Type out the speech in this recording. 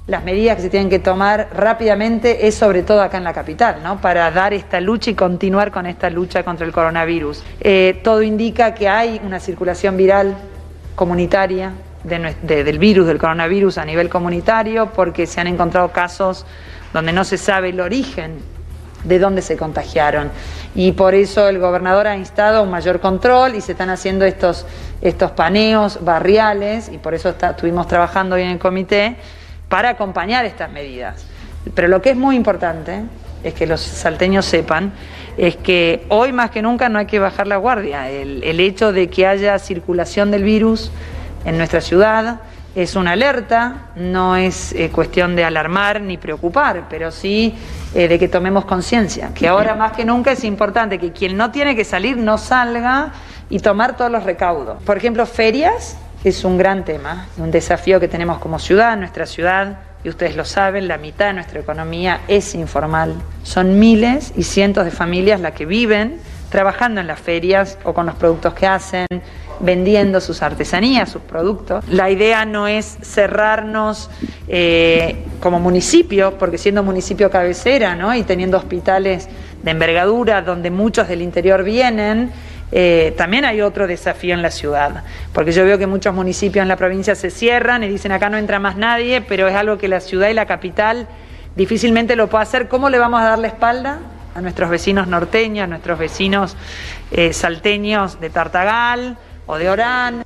las medidas que se tienen que tomar rápidamente es sobre todo acá en la capital, ¿no? Para dar esta lucha y continuar con esta lucha contra el coronavirus. Todo indica que hay una circulación viral comunitaria del virus, del coronavirus a nivel comunitario, porque se han encontrado casos donde no se sabe el origen de dónde se contagiaron. Y por eso el gobernador ha instado a un mayor control y se están haciendo estos paneos barriales, y por eso estuvimos trabajando hoy en el comité para acompañar estas medidas. Pero lo que es muy importante es que los salteños sepan es que hoy más que nunca no hay que bajar la guardia. El hecho de que haya circulación del virus en nuestra ciudad es una alerta, no es cuestión de alarmar ni preocupar, pero sí de que tomemos conciencia, que ahora más que nunca es importante que quien no tiene que salir no salga y tomar todos los recaudos. Por ejemplo, ferias es un gran tema, un desafío que tenemos como ciudad. Nuestra ciudad, y ustedes lo saben, la mitad de nuestra economía es informal. Son miles y cientos de familias las que viven trabajando en las ferias o con los productos que hacen, vendiendo sus artesanías, sus productos. La idea no es cerrarnos como municipio, porque siendo municipio cabecera, ¿no? Y teniendo hospitales de envergadura donde muchos del interior vienen, también hay otro desafío en la ciudad, porque yo veo que muchos municipios en la provincia se cierran y dicen acá no entra más nadie, pero es algo que la ciudad y la capital difícilmente lo puede hacer. ¿Cómo le vamos a dar la espalda a nuestros vecinos norteños, a nuestros vecinos salteños de Tartagal o de Orán